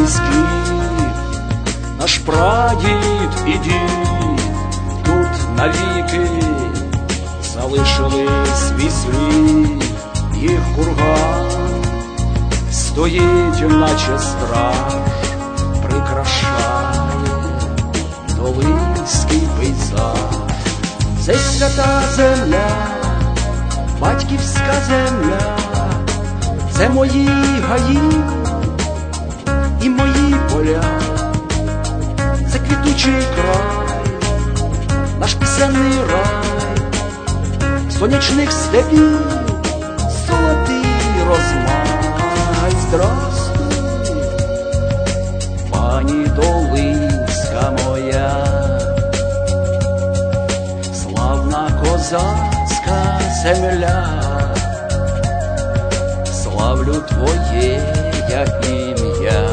скіф, наш прадід і дід тут навіки залишили свій слід. Їх курган стоїть, наче страж, прикрашає долинський пейзаж. Це свята земля, батьківська земля, це мої гаї і мої поля, це квітучий край, наш пісенний рай, сонячних степів, золотий розмай. Здрастуй, пані Долинська моя, славна козацька земля, славлю твоє я ім'я.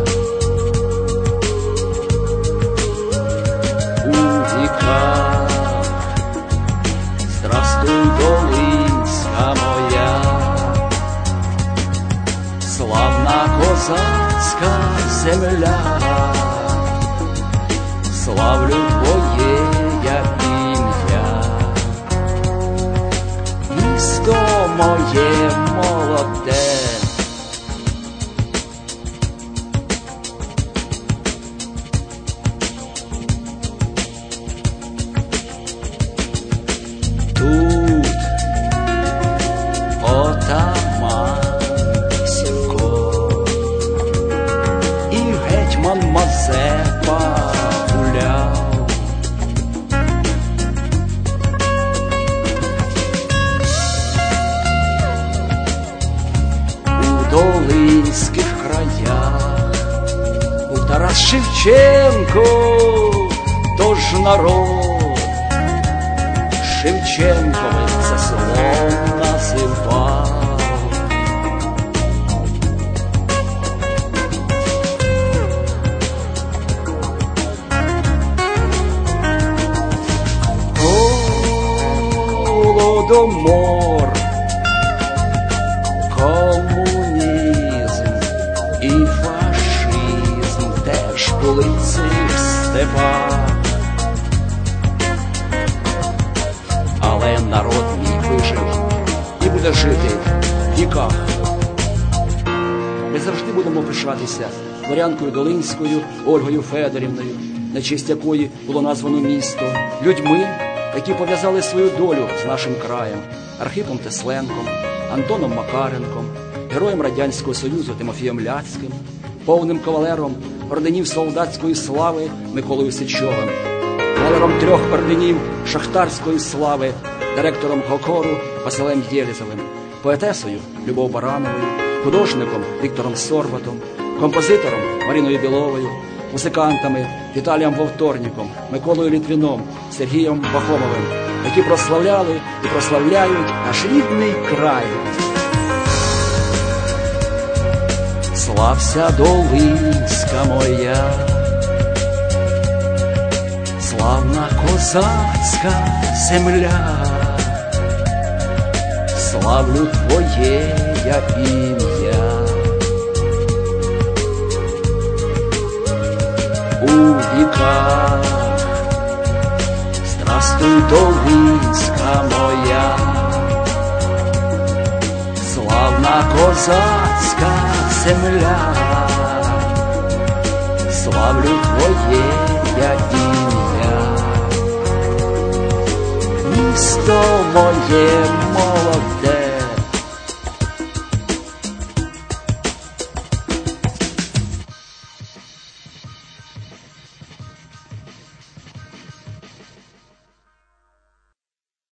У віках здрастуй, Долинська моя, славна козацька земля, славлю твоє я ім'я. Місто моє молоде, тут отаман Сівко і гетьман Мазепа гуляв. У долинських краях був Тарас Шевченко, тож народ Шевченковим це село називав. Голодомор, комунізм і фашизм теж були в цих степах. Але народ мій вижив і буде жити в віках. Ми завжди будемо пишатися дворянкою Долинською Ольгою Федорівною, на честь якої було названо місто, людьми, які пов'язали свою долю з нашим краєм: Архипом Тесленком, Антоном Макаренком, героєм Радянського Союзу Тимофієм Ляцьким, повним кавалером орденів солдатської слави Миколою Сичовим, кавалером 3 орденів шахтарської слави, директором Гокору Василем Єлізовим, поетесою Любов Барановою, художником Віктором Сорватом, композитором Мариною Біловою, музикантами Віталієм Вовторніком, Миколою Літвіном, Сергієм Пахомовим, які прославляли і прославляють наш рідний край. Слався, Долинська моя, славна козацька земля, славлю твоє я ім'я. У віках здрастуй, Долинська моя, славна козацька земля, славлю твоє я ім'я. Місто моє